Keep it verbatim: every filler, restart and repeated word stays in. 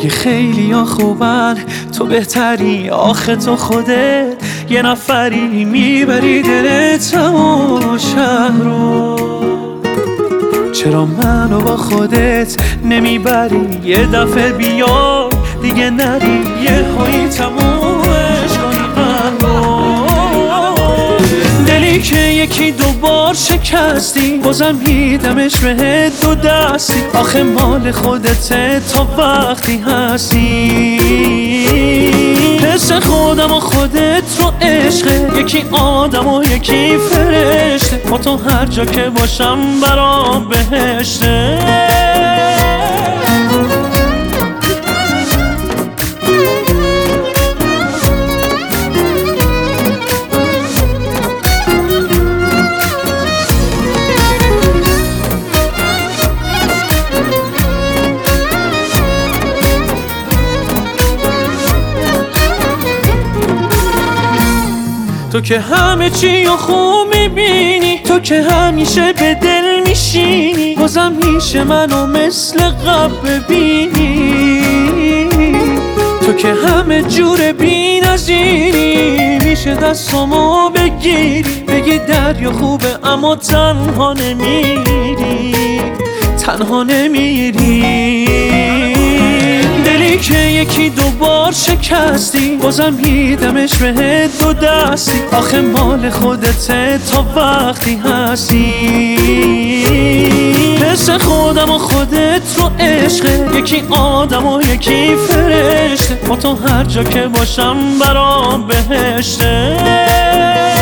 میگه خیلی ها خوبن تو بهتری، آخه تو خودت یه نفری میبری دل تمام شهر رو. چرا منو با خودت نمیبری یه دفعه بیا دیگه نری، یه هایی تمومش کنی قلبو. دلی که یکی دوبار شکستی بازم میدمش بهت دو دستی، آخه مال خودته تا وقتی هستی. حس خودم و خودت رو عشقه، یکی آدم و یکی فرشته، با تو هر جا که باشم برام بهشته. تو که همه چی رو خوب میبینی، تو که همیشه به دل میشینی، بازم میشه منو مثل قبل ببینی. تو که همه جور بی نظیری، میشه دستامو بگیری بگی دریا خوبه اما تنها نمیری، تنها نمیری. دلی که یکی دوبار شکستی بازم میدمش بهت دو دستی، آخه مال خودته تا وقتی هستی. حس خودم و خودت رو عشقه، یکی آدم و یکی فرشته، با تو هر جا که باشم برام بهشته.